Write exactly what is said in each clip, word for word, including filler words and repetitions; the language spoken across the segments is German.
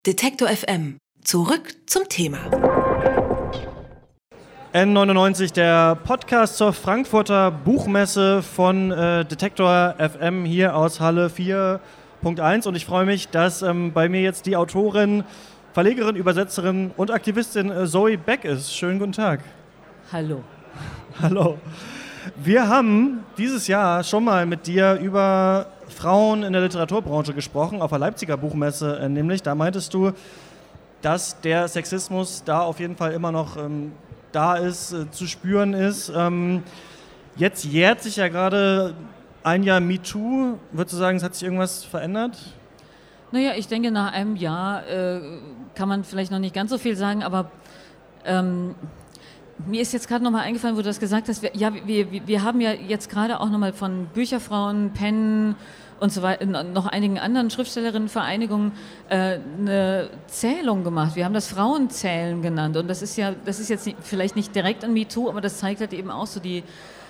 Detektor F M. Zurück zum Thema. N neunundneunzig, der Podcast zur Frankfurter Buchmesse von äh, Detektor F M hier aus Halle vier Punkt eins. Und ich freue mich, dass ähm, bei mir jetzt die Autorin, Verlegerin, Übersetzerin und Aktivistin äh, Zoe Beck ist. Schönen guten Tag. Hallo. Hallo. Wir haben dieses Jahr schon mal mit dir über Frauen in der Literaturbranche gesprochen, auf der Leipziger Buchmesse äh, nämlich. Da meintest du, dass der Sexismus da auf jeden Fall immer noch ähm, da ist, äh, zu spüren ist. Ähm, jetzt jährt sich ja gerade ein Jahr MeToo. Würdest du sagen, es hat sich irgendwas verändert? Naja, ich denke, nach einem Jahr äh, kann man vielleicht noch nicht ganz so viel sagen, aber ähm, mir ist jetzt gerade nochmal eingefallen, wo du das gesagt hast. Wir, ja, wir, wir haben ja jetzt gerade auch nochmal von Bücherfrauen, Pennen und so weiter, noch einigen anderen Schriftstellerinnenvereinigungen äh, eine Zählung gemacht. Wir haben das Frauenzählen genannt und das ist ja, das ist jetzt nicht, vielleicht nicht direkt an MeToo, aber das zeigt halt eben auch so die,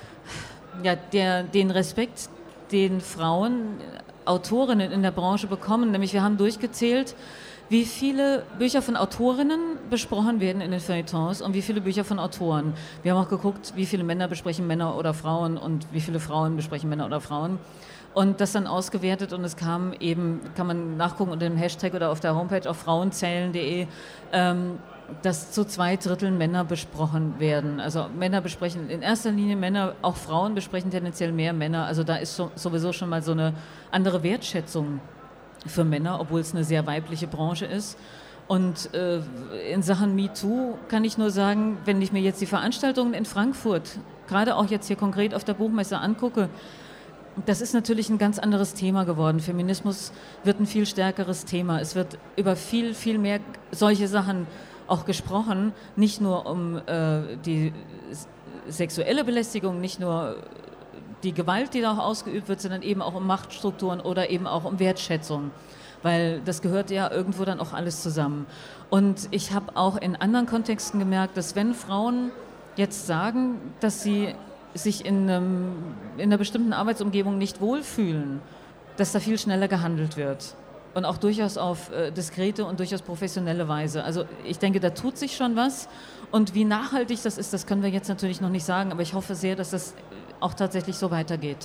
ja, der, den Respekt, den Frauen, Autorinnen in der Branche bekommen. Nämlich wir haben durchgezählt, wie viele Bücher von Autorinnen besprochen werden in den Feuilletons und wie viele Bücher von Autoren. Wir haben auch geguckt, wie viele Männer besprechen Männer oder Frauen und wie viele Frauen besprechen Männer oder Frauen. Und das dann ausgewertet und es kam eben, kann man nachgucken unter dem Hashtag oder auf der Homepage auf frauenzählen punkt de, ähm, dass zu zwei Drittel Männer besprochen werden. Also Männer besprechen in erster Linie Männer, auch Frauen besprechen tendenziell mehr Männer. Also da ist so, sowieso schon mal so eine andere Wertschätzung für Männer, obwohl es eine sehr weibliche Branche ist. Und äh, in Sachen MeToo kann ich nur sagen, wenn ich mir jetzt die Veranstaltungen in Frankfurt, gerade auch jetzt hier konkret auf der Buchmesse angucke, das ist natürlich ein ganz anderes Thema geworden. Feminismus wird ein viel stärkeres Thema. Es wird über viel, viel mehr solche Sachen auch gesprochen, nicht nur um äh, die sexuelle Belästigung, nicht nur die Gewalt, die da auch ausgeübt wird, sondern eben auch um Machtstrukturen oder eben auch um Wertschätzung, weil das gehört ja irgendwo dann auch alles zusammen. Und ich habe auch in anderen Kontexten gemerkt, dass wenn Frauen jetzt sagen, dass sie sich in, einem, in einer bestimmten Arbeitsumgebung nicht wohlfühlen, dass da viel schneller gehandelt wird. Und auch durchaus auf äh, diskrete und durchaus professionelle Weise. Also ich denke, da tut sich schon was. Und wie nachhaltig das ist, das können wir jetzt natürlich noch nicht sagen. Aber ich hoffe sehr, dass das auch tatsächlich so weitergeht.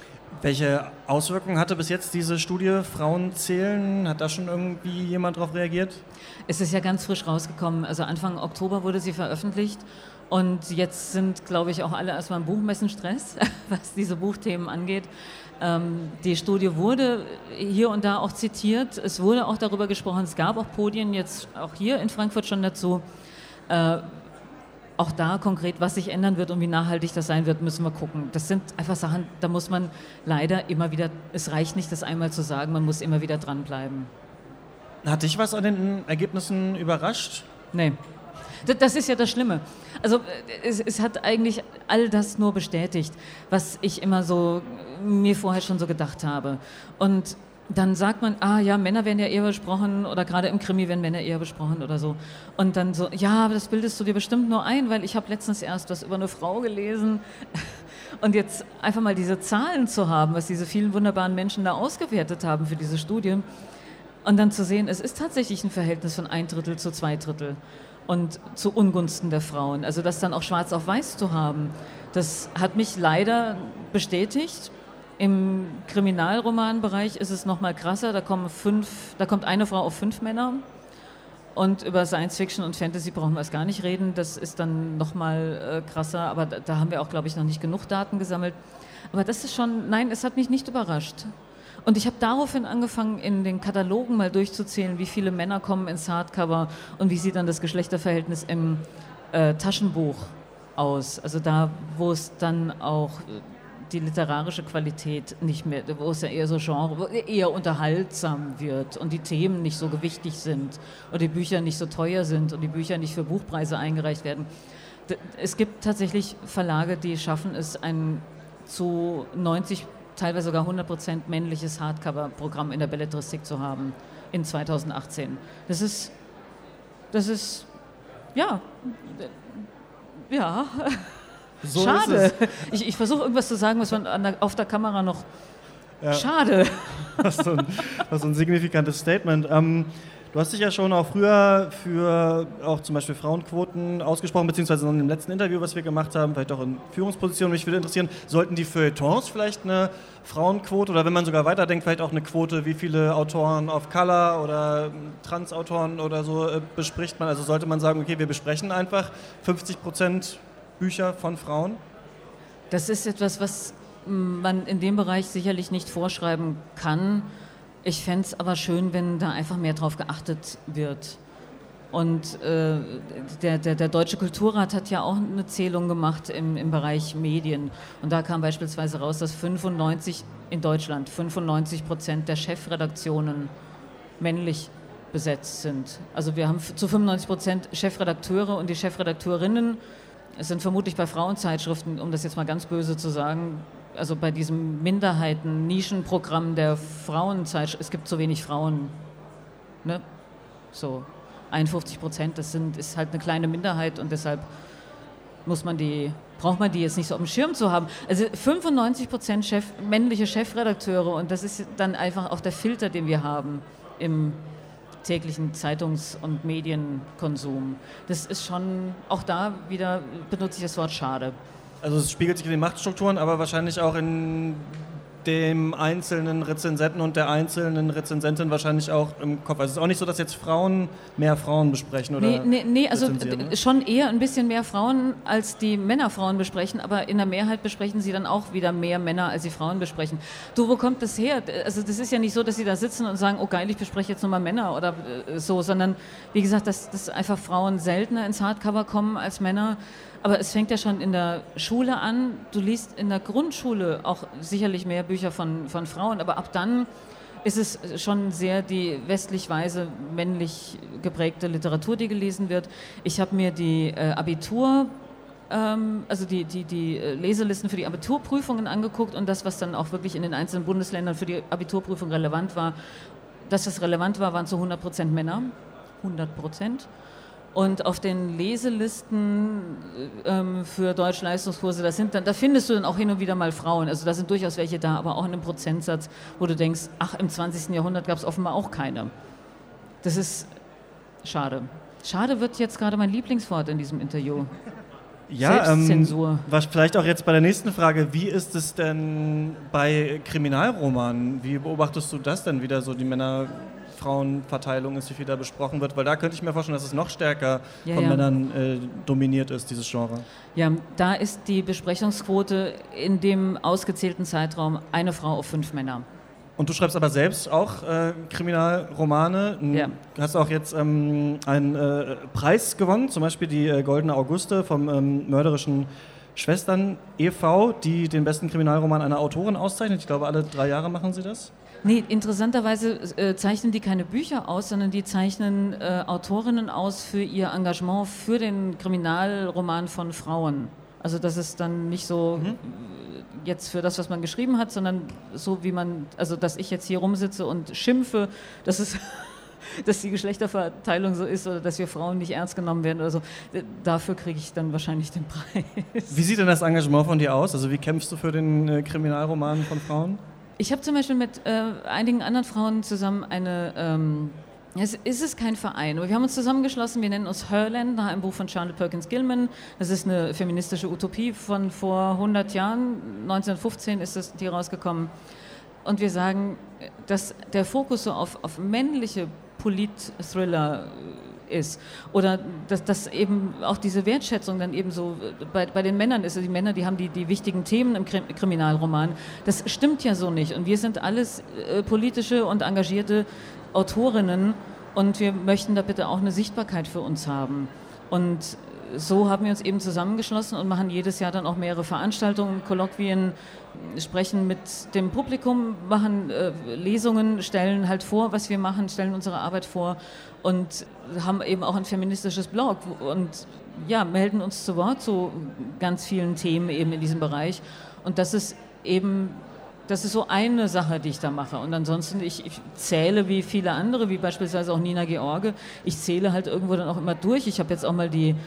Welche Auswirkungen hatte bis jetzt diese Studie Frauen zählen? Hat da schon irgendwie jemand darauf reagiert? Es ist ja ganz frisch rausgekommen. Also Anfang Oktober wurde sie veröffentlicht. Und jetzt sind, glaube ich, auch alle erstmal im Buchmessenstress, was diese Buchthemen angeht. Ähm, die Studie wurde hier und da auch zitiert. Es wurde auch darüber gesprochen. Es gab auch Podien jetzt auch hier in Frankfurt schon dazu. Äh, auch da konkret, was sich ändern wird und wie nachhaltig das sein wird, müssen wir gucken. Das sind einfach Sachen, da muss man leider immer wieder, es reicht nicht, das einmal zu sagen, man muss immer wieder dranbleiben. Hat dich was an den Ergebnissen überrascht? Nee. Das ist ja das Schlimme. Also es, es hat eigentlich all das nur bestätigt, was ich immer so mir vorher schon so gedacht habe. Und dann sagt man, ah ja, Männer werden ja eher besprochen oder gerade im Krimi werden Männer eher besprochen oder so. Und dann so, ja, aber das bildest du dir bestimmt nur ein, weil ich habe letztens erst was über eine Frau gelesen. Und jetzt einfach mal diese Zahlen zu haben, was diese vielen wunderbaren Menschen da ausgewertet haben für diese Studie. Und dann zu sehen, es ist tatsächlich ein Verhältnis von ein Drittel zu zwei Drittel. Und zu Ungunsten der Frauen. Also das dann auch schwarz auf weiß zu haben, das hat mich leider bestätigt. Im Kriminalromanbereich ist es noch mal krasser, da, kommen fünf, da kommt eine Frau auf fünf Männer. Und über Science Fiction und Fantasy brauchen wir es gar nicht reden, das ist dann noch mal äh, krasser, aber da, da haben wir auch, glaube ich, noch nicht genug Daten gesammelt. Aber das ist schon, nein, es hat mich nicht überrascht. Und ich habe daraufhin angefangen, in den Katalogen mal durchzuzählen, wie viele Männer kommen ins Hardcover und wie sieht dann das Geschlechterverhältnis im äh, Taschenbuch aus. Also da, wo es dann auch die literarische Qualität nicht mehr, wo es ja eher so Genre, wo eher unterhaltsam wird und die Themen nicht so gewichtig sind und die Bücher nicht so teuer sind und die Bücher nicht für Buchpreise eingereicht werden. Es gibt tatsächlich Verlage, die schaffen es, ein zu neunzig teilweise sogar hundert Prozent männliches Hardcover-Programm in der Belletristik zu haben in zweitausendachtzehn. Das ist, das ist, ja, ja, so schade. Ich, ich versuche irgendwas zu sagen, was man an der, auf der Kamera noch, ja. Schade. Das ist so ein, das ist ein signifikantes Statement. Ähm, Du hast dich ja schon auch früher für auch zum Beispiel Frauenquoten ausgesprochen, beziehungsweise in dem letzten Interview, was wir gemacht haben, vielleicht auch in Führungspositionen. Mich würde interessieren, sollten die Feuilletons vielleicht eine Frauenquote oder wenn man sogar weiterdenkt, vielleicht auch eine Quote, wie viele Autoren of Color oder Transautoren oder so äh, bespricht man? Also sollte man sagen, okay, wir besprechen einfach fünfzig Prozent Bücher von Frauen? Das ist etwas, was man in dem Bereich sicherlich nicht vorschreiben kann. Ich fände es aber schön, wenn da einfach mehr drauf geachtet wird. Und äh, der, der, der Deutsche Kulturrat hat ja auch eine Zählung gemacht im, im Bereich Medien. Und da kam beispielsweise raus, dass fünfundneunzig in Deutschland fünfundneunzig Prozent der Chefredaktionen männlich besetzt sind. Also wir haben zu fünfundneunzig Prozent Chefredakteure und die Chefredakteurinnen, es sind vermutlich bei Frauenzeitschriften, um das jetzt mal ganz böse zu sagen, also bei diesem Minderheiten-Nischenprogramm der Frauenzeitschrift, es gibt so wenig Frauen, ne? So einundfünfzig Prozent, das sind, ist halt eine kleine Minderheit und deshalb muss man die, braucht man die jetzt nicht so auf dem Schirm zu haben. Also fünfundneunzig Prozent Chef, männliche Chefredakteure und das ist dann einfach auch der Filter, den wir haben im täglichen Zeitungs- und Medienkonsum. Das ist schon, auch da wieder benutze ich das Wort schade. Also es spiegelt sich in den Machtstrukturen, aber wahrscheinlich auch in dem einzelnen Rezensenten und der einzelnen Rezensentin wahrscheinlich auch im Kopf. Also es ist auch nicht so, dass jetzt Frauen mehr Frauen besprechen oder Nee, nee, nee also ne? schon eher ein bisschen mehr Frauen, als die Männer Frauen besprechen, aber in der Mehrheit besprechen sie dann auch wieder mehr Männer, als sie Frauen besprechen. Du, wo kommt das her? Also das ist ja nicht so, dass sie da sitzen und sagen, oh geil, ich bespreche jetzt nur mal Männer oder so, sondern wie gesagt, dass, dass einfach Frauen seltener ins Hardcover kommen als Männer. Aber es fängt ja schon in der Schule an. Du liest in der Grundschule auch sicherlich mehr Bücher von, von Frauen, aber ab dann ist es schon sehr die westlich-weise, männlich geprägte Literatur, die gelesen wird. Ich habe mir die äh, Abitur, ähm, also die, die, die Leselisten für die Abiturprüfungen angeguckt und das, was dann auch wirklich in den einzelnen Bundesländern für die Abiturprüfung relevant war. Das, was relevant war, waren zu hundert Prozent Männer. hundert Prozent. Und auf den Leselisten ähm, für Deutsch-Leistungskurse, das sind dann, da findest du dann auch hin und wieder mal Frauen. Also da sind durchaus welche da, aber auch in einem Prozentsatz, wo du denkst, ach, im zwanzigsten Jahrhundert gab es offenbar auch keine. Das ist schade. Schade wird jetzt gerade mein Lieblingswort in diesem Interview. Ja, Selbstzensur. Ähm, was vielleicht auch jetzt bei der nächsten Frage, wie ist es denn bei Kriminalromanen? Wie beobachtest du das denn wieder, so die Männer-Frauen-Verteilung ist, wie viel da besprochen wird? Weil da könnte ich mir vorstellen, dass es noch stärker ja, von ja. Männern äh, dominiert ist, dieses Genre. Ja, da ist die Besprechungsquote in dem ausgezählten Zeitraum eine Frau auf fünf Männer. Und du schreibst aber selbst auch äh, Kriminalromane. Ja. Du hast auch jetzt ähm, einen äh, Preis gewonnen, zum Beispiel die äh, Goldene Auguste vom ähm, Mörderischen Schwestern e V, die den besten Kriminalroman einer Autorin auszeichnet. Ich glaube, alle drei Jahre machen sie das. Nee, interessanterweise äh, zeichnen die keine Bücher aus, sondern die zeichnen äh, Autorinnen aus für ihr Engagement für den Kriminalroman von Frauen. Also das ist dann nicht so mhm. jetzt für das, was man geschrieben hat, sondern so wie man, also dass ich jetzt hier rumsitze und schimpfe, dass es dass die Geschlechterverteilung so ist oder dass wir Frauen nicht ernst genommen werden oder so. Dafür kriege ich dann wahrscheinlich den Preis. Wie sieht denn das Engagement von dir aus? Also wie kämpfst du für den äh, Kriminalroman von Frauen? Ich habe zum Beispiel mit äh, einigen anderen Frauen zusammen eine, ähm, es ist es kein Verein, aber wir haben uns zusammengeschlossen, wir nennen uns Herland, nach einem Buch von Charlotte Perkins Gilman. Das ist eine feministische Utopie von vor hundert Jahren, neunzehnhundertfünfzehn ist das, die rausgekommen. Und wir sagen, dass der Fokus so auf, auf männliche Polit-Thriller ist oder dass, dass eben auch diese Wertschätzung dann eben so bei, bei den Männern ist. Also die Männer, die haben die, die wichtigen Themen im Krim- Kriminalroman. Das stimmt ja so nicht und wir sind alles äh, politische und engagierte Autorinnen und wir möchten da bitte auch eine Sichtbarkeit für uns haben. Und so haben wir uns eben zusammengeschlossen und machen jedes Jahr dann auch mehrere Veranstaltungen, Kolloquien, sprechen mit dem Publikum, machen äh, Lesungen, stellen halt vor, was wir machen, stellen unsere Arbeit vor und haben eben auch ein feministisches Blog und ja, melden uns zu Wort zu ganz vielen Themen eben in diesem Bereich. Und das ist eben, das ist so eine Sache, die ich da mache. Und ansonsten, ich, ich zähle wie viele andere, wie beispielsweise auch Nina George, ich zähle halt irgendwo dann auch immer durch. Ich habe jetzt auch mal die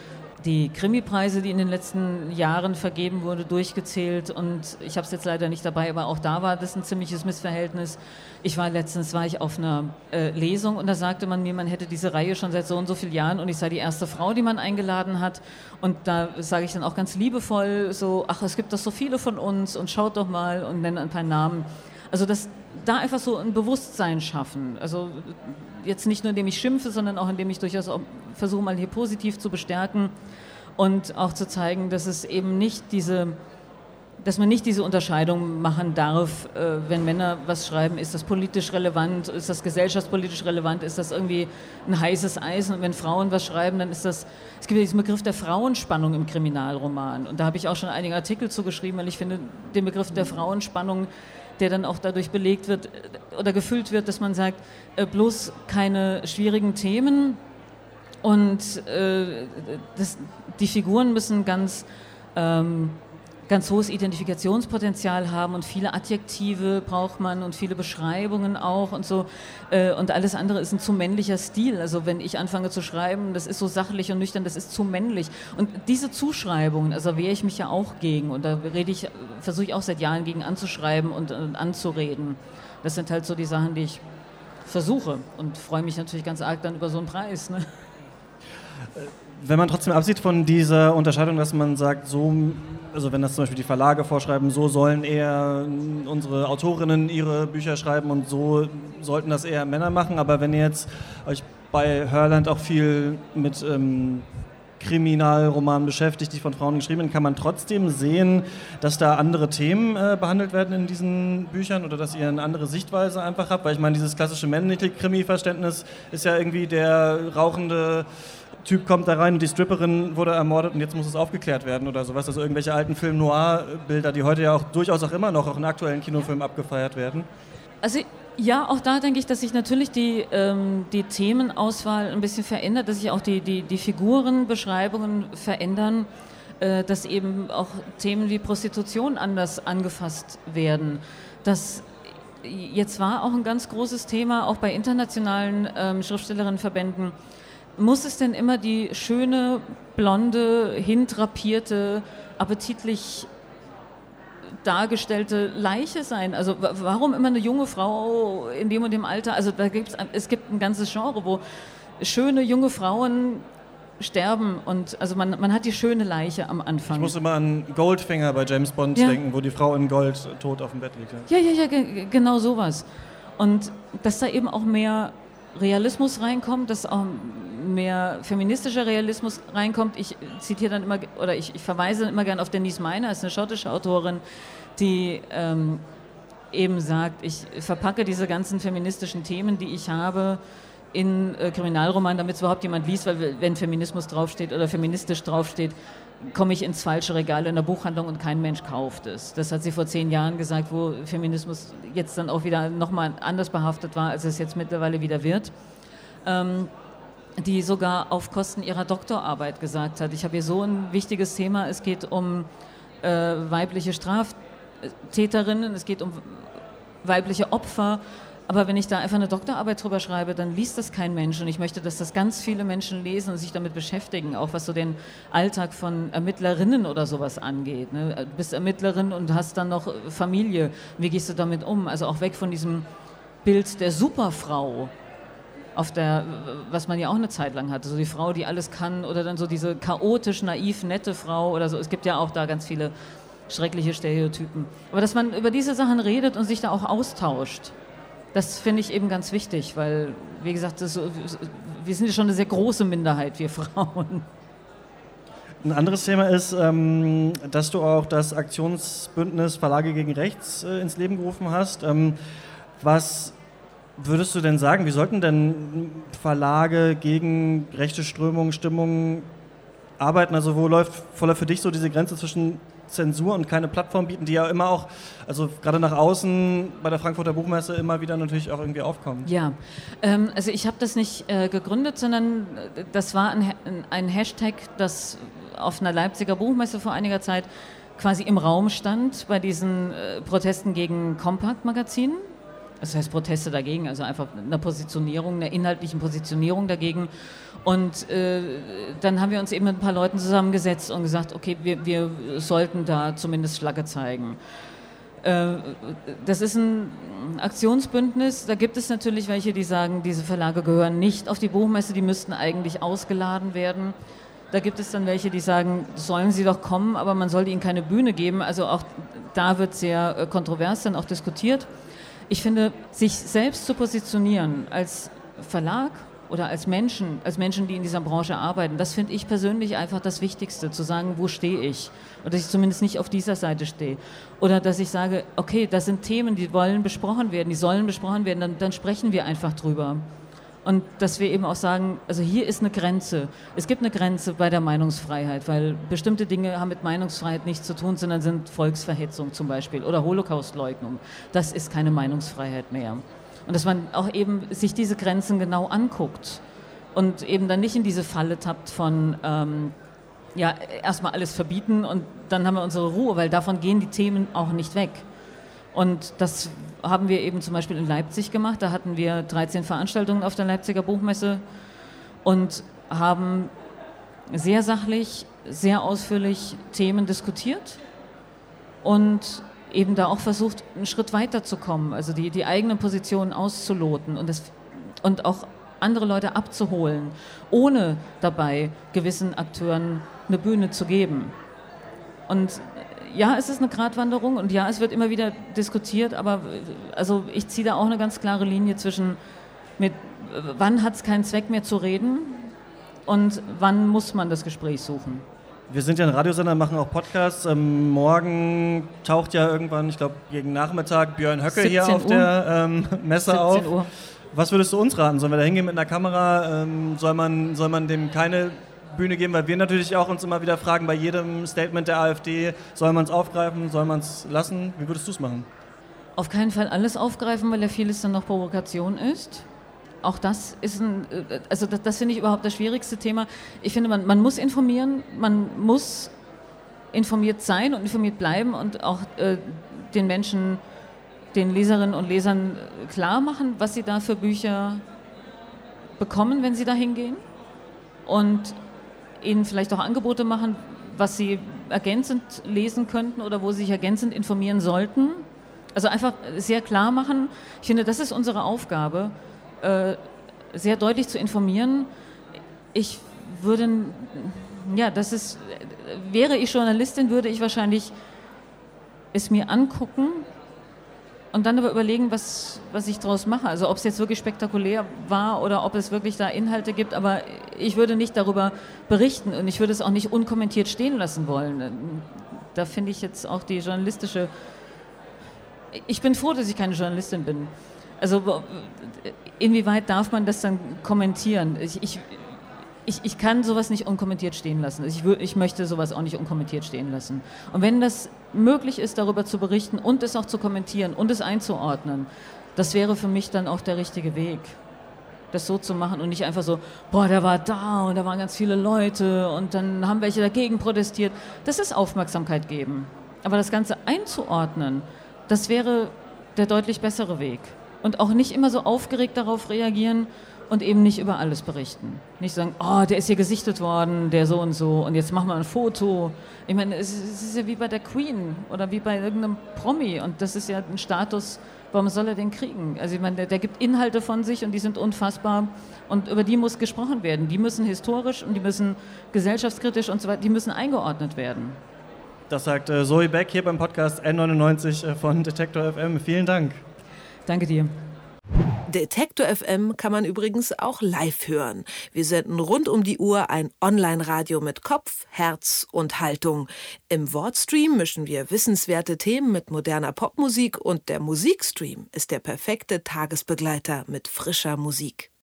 die Krimipreise, die in den letzten Jahren vergeben wurde, durchgezählt und ich habe es jetzt leider nicht dabei, aber auch da war das ein ziemliches Missverhältnis. Ich war letztens, war ich auf einer äh, Lesung und da sagte man mir, man hätte diese Reihe schon seit so und so vielen Jahren und ich sei die erste Frau, die man eingeladen hat und da sage ich dann auch ganz liebevoll so, ach, es gibt doch so viele von uns und schaut doch mal und nenne ein paar Namen. Also das, da einfach so ein Bewusstsein schaffen, also jetzt nicht nur indem ich schimpfe, sondern auch indem ich durchaus auch versuche mal hier positiv zu bestärken und auch zu zeigen, dass es eben nicht diese, dass man nicht diese Unterscheidung machen darf, äh, wenn Männer was schreiben, ist das politisch relevant, ist das gesellschaftspolitisch relevant, ist das irgendwie ein heißes Eisen und wenn Frauen was schreiben, dann ist das, es gibt ja diesen Begriff der Frauenspannung im Kriminalroman und da habe ich auch schon einige Artikel zugeschrieben, weil ich finde, den Begriff der Frauenspannung, der dann auch dadurch belegt wird oder gefüllt wird, dass man sagt, äh, bloß keine schwierigen Themen und äh, das, die Figuren müssen ganz, ähm, ganz hohes Identifikationspotenzial haben und viele Adjektive braucht man und viele Beschreibungen auch und so äh, und alles andere ist ein zu männlicher Stil, also wenn ich anfange zu schreiben, das ist so sachlich und nüchtern, das ist zu männlich und diese Zuschreibungen, also wehre ich mich ja auch gegen und da rede ich, versuche ich auch seit Jahren gegen anzuschreiben und, und anzureden. Das sind halt so die Sachen, die ich versuche und freue mich natürlich ganz arg dann über so einen Preis. Ne? Wenn man trotzdem absieht von dieser Unterscheidung, dass man sagt, so, also wenn das zum Beispiel die Verlage vorschreiben, so sollen eher unsere Autorinnen ihre Bücher schreiben und so sollten das eher Männer machen, aber wenn ihr jetzt euch bei Hörland auch viel mit ähm, Kriminalromanen beschäftigt, die von Frauen geschrieben sind, kann man trotzdem sehen, dass da andere Themen äh, behandelt werden in diesen Büchern oder dass ihr eine andere Sichtweise einfach habt, weil ich meine, dieses klassische männliche Krimi-Verständnis ist ja irgendwie der rauchende Typ kommt da rein und die Stripperin wurde ermordet und jetzt muss es aufgeklärt werden oder sowas. Also irgendwelche alten Film-Noir-Bilder, die heute ja auch durchaus auch immer noch auch in aktuellen Kinofilmen abgefeiert werden. Also ja, auch da denke ich, dass sich natürlich die, ähm, die Themenauswahl ein bisschen verändert, dass sich auch die, die, die Figurenbeschreibungen verändern, äh, dass eben auch Themen wie Prostitution anders angefasst werden. Das jetzt war auch ein ganz großes Thema, auch bei internationalen ähm, Schriftstellerinnenverbänden. Muss es denn immer die schöne, blonde, hindrapierte, appetitlich dargestellte Leiche sein? Also warum immer eine junge Frau in dem und dem Alter? Also da gibt's, es gibt ein ganzes Genre, wo schöne junge Frauen sterben und also man, man hat die schöne Leiche am Anfang. Ich muss immer an Goldfinger bei James Bond ja. denken, wo die Frau in Gold tot auf dem Bett liegt. Ja, ja, ja, ge- genau sowas. Und dass da eben auch mehr Realismus reinkommt, dass auch mehr feministischer Realismus reinkommt. Ich zitiere dann immer, oder ich, ich verweise dann immer gerne auf Denise Miner, ist eine schottische Autorin, die ähm, eben sagt, ich verpacke diese ganzen feministischen Themen, die ich habe, in äh, Kriminalroman, damit es überhaupt jemand liest, weil wenn Feminismus draufsteht oder feministisch draufsteht, komme ich ins falsche Regal in der Buchhandlung und kein Mensch kauft es. Das hat sie vor zehn Jahren gesagt, wo Feminismus jetzt dann auch wieder nochmal anders behaftet war, als es jetzt mittlerweile wieder wird. Ähm, die sogar auf Kosten ihrer Doktorarbeit gesagt hat, ich habe hier so ein wichtiges Thema, es geht um äh, weibliche Straftäterinnen, es geht um weibliche Opfer, aber wenn ich da einfach eine Doktorarbeit drüber schreibe, dann liest das kein Mensch und ich möchte, dass das ganz viele Menschen lesen und sich damit beschäftigen, auch was so den Alltag von Ermittlerinnen oder sowas angeht. Ne? Du bist Ermittlerin und hast dann noch Familie, wie gehst du damit um? Also auch weg von diesem Bild der Superfrau, auf der, was man ja auch eine Zeit lang hatte, so die Frau, die alles kann oder dann so diese chaotisch, naiv, nette Frau oder so. Es gibt ja auch da ganz viele schreckliche Stereotypen. Aber dass man über diese Sachen redet und sich da auch austauscht, das finde ich eben ganz wichtig, weil, wie gesagt, das, wir sind ja schon eine sehr große Minderheit, wir Frauen. Ein anderes Thema ist, ähm, dass du auch das Aktionsbündnis Verlage gegen Rechts äh, ins Leben gerufen hast. Ähm, was würdest du denn sagen, wie sollten denn Verlage gegen rechte Strömungen, Stimmungen arbeiten? Also wo läuft voller für dich so diese Grenze zwischen Zensur und keine Plattform bieten, die ja immer auch, also gerade nach außen bei der Frankfurter Buchmesse immer wieder natürlich auch irgendwie aufkommen? Ja, ähm, also ich habe das nicht äh, gegründet, sondern das war ein, ein Hashtag, das auf einer Leipziger Buchmesse vor einiger Zeit quasi im Raum stand bei diesen äh, Protesten gegen Compact-Magazinen. das heißt Proteste dagegen, also einfach eine Positionierung, eine inhaltliche Positionierung dagegen. Und äh, dann haben wir uns eben mit ein paar Leuten zusammengesetzt und gesagt, okay, wir, wir sollten da zumindest Flagge zeigen. Äh, das ist ein Aktionsbündnis, da gibt es natürlich welche, die sagen, diese Verlage gehören nicht auf die Buchmesse, die müssten eigentlich ausgeladen werden. Da gibt es dann welche, die sagen, sollen sie doch kommen, aber man sollte ihnen keine Bühne geben. Also auch da wird sehr äh, kontrovers dann auch diskutiert. Ich finde, sich selbst zu positionieren als Verlag oder als Menschen, als Menschen, die in dieser Branche arbeiten, das finde ich persönlich einfach das Wichtigste, zu sagen, wo stehe ich? Oder dass ich zumindest nicht auf dieser Seite stehe. Oder dass ich sage, okay, das sind Themen, die wollen besprochen werden, die sollen besprochen werden, dann, dann sprechen wir einfach drüber. Und dass wir eben auch sagen, also hier ist eine Grenze. Es gibt eine Grenze bei der Meinungsfreiheit, weil bestimmte Dinge haben mit Meinungsfreiheit nichts zu tun, sondern sind Volksverhetzung zum Beispiel oder Holocaustleugnung. Das ist keine Meinungsfreiheit mehr. Und dass man auch eben sich diese Grenzen genau anguckt und eben dann nicht in diese Falle tappt von, ähm, ja, erstmal alles verbieten und dann haben wir unsere Ruhe, weil davon gehen die Themen auch nicht weg. Und das haben wir eben zum Beispiel in Leipzig gemacht. Da hatten wir dreizehn Veranstaltungen auf der Leipziger Buchmesse und haben sehr sachlich, sehr ausführlich Themen diskutiert und eben da auch versucht, einen Schritt weiter zu kommen, also die, die eigene Position auszuloten und, das, und auch andere Leute abzuholen, ohne dabei gewissen Akteuren eine Bühne zu geben. Und ja, es ist eine Gratwanderung und ja, es wird immer wieder diskutiert, aber also ich ziehe da auch eine ganz klare Linie zwischen, mit, wann hat es keinen Zweck mehr zu reden und wann muss man das Gespräch suchen. Wir sind ja ein Radiosender, machen auch Podcasts. Ähm, morgen taucht ja irgendwann, ich glaube gegen Nachmittag, Björn Höcke hier auf der ähm, Messe auf. siebzehn Uhr. Was würdest du uns raten? Sollen wir da hingehen mit einer Kamera? Ähm, soll man, soll man dem keine Bühne geben? Weil wir natürlich auch uns immer wieder fragen, bei jedem Statement der AfD, soll man es aufgreifen, soll man es lassen? Wie würdest du es machen? Auf keinen Fall alles aufgreifen, weil ja vieles dann noch Provokation ist. Auch das ist ein, also das, das finde ich überhaupt das schwierigste Thema. Ich finde, man, man muss informieren, man muss informiert sein und informiert bleiben und auch äh, den Menschen, den Leserinnen und Lesern klar machen, was sie da für Bücher bekommen, wenn sie da hingehen. Und ihnen vielleicht auch Angebote machen, was sie ergänzend lesen könnten oder wo sie sich ergänzend informieren sollten. Also einfach sehr klar machen. Ich finde, das ist unsere Aufgabe, sehr deutlich zu informieren. Ich würde, ja, das ist, wäre ich Journalistin, würde ich wahrscheinlich es mir angucken und dann aber überlegen, was, was ich daraus mache. Also ob es jetzt wirklich spektakulär war oder ob es wirklich da Inhalte gibt, aber ich würde nicht darüber berichten und ich würde es auch nicht unkommentiert stehen lassen wollen. Da finde ich jetzt auch die journalistische, ich bin froh, dass ich keine Journalistin bin. Also inwieweit darf man das dann kommentieren? Ich, ich, ich, ich kann sowas nicht unkommentiert stehen lassen. Ich, ich möchte sowas auch nicht unkommentiert stehen lassen. Und wenn das möglich ist, darüber zu berichten und es auch zu kommentieren und es einzuordnen, das wäre für mich dann auch der richtige Weg, das so zu machen und nicht einfach so, boah, der war da und da waren ganz viele Leute und dann haben welche dagegen protestiert. Das ist Aufmerksamkeit geben. Aber das Ganze einzuordnen, das wäre der deutlich bessere Weg. Und auch nicht immer so aufgeregt darauf reagieren und eben nicht über alles berichten. Nicht sagen, oh, der ist hier gesichtet worden, der so und so, und jetzt machen wir ein Foto. Ich meine, es ist ja wie bei der Queen oder wie bei irgendeinem Promi und das ist ja ein Status, warum soll er den kriegen? Also ich meine, der, der gibt Inhalte von sich und die sind unfassbar und über die muss gesprochen werden. Die müssen historisch und die müssen gesellschaftskritisch und so weiter, die müssen eingeordnet werden. Das sagt äh, Zoe Beck hier beim Podcast N neunundneunzig äh, von Detektor F M. Vielen Dank. Danke dir. Detektor F M kann man übrigens auch live hören. Wir senden rund um die Uhr ein Online-Radio mit Kopf, Herz und Haltung. Im Wortstream mischen wir wissenswerte Themen mit moderner Popmusik und der Musikstream ist der perfekte Tagesbegleiter mit frischer Musik.